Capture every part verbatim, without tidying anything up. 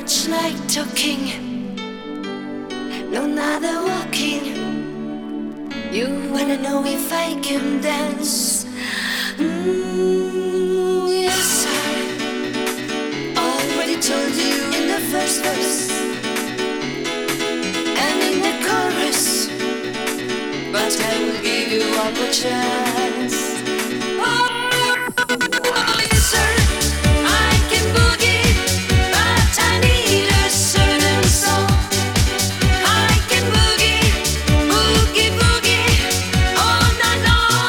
much like talking, no neither walking. You wanna know if I can dance? Mm, yes, I already told you in the first verse and in the chorus, but I will give you one more chance. Oh, oh yes, sir, I can boogie, but I need a certain song. I can boogie, boogie, boogie all night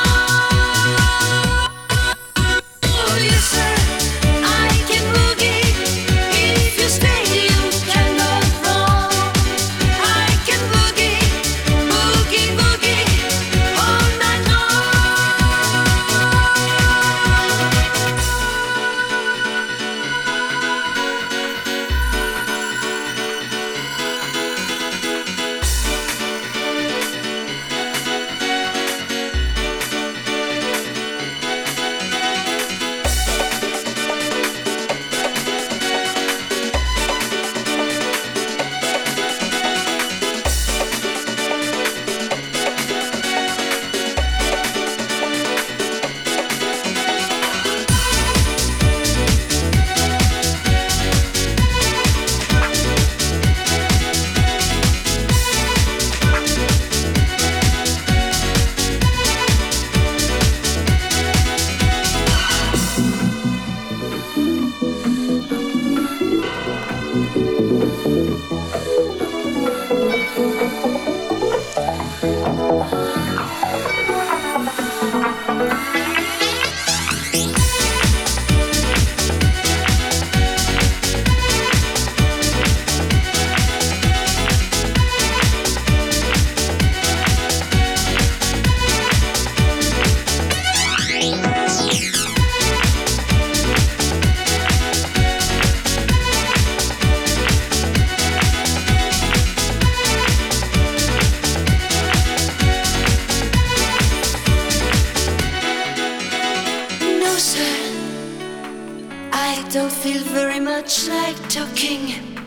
long. Oh yes, sir, I can boogie. If you stay, you can go wrong. I can boogie, boogie, boogie all night long. No, sir, I don't feel very much like talking,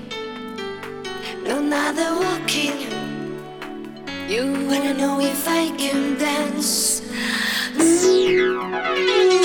no neither walking. You wanna know if I can dance? Mm.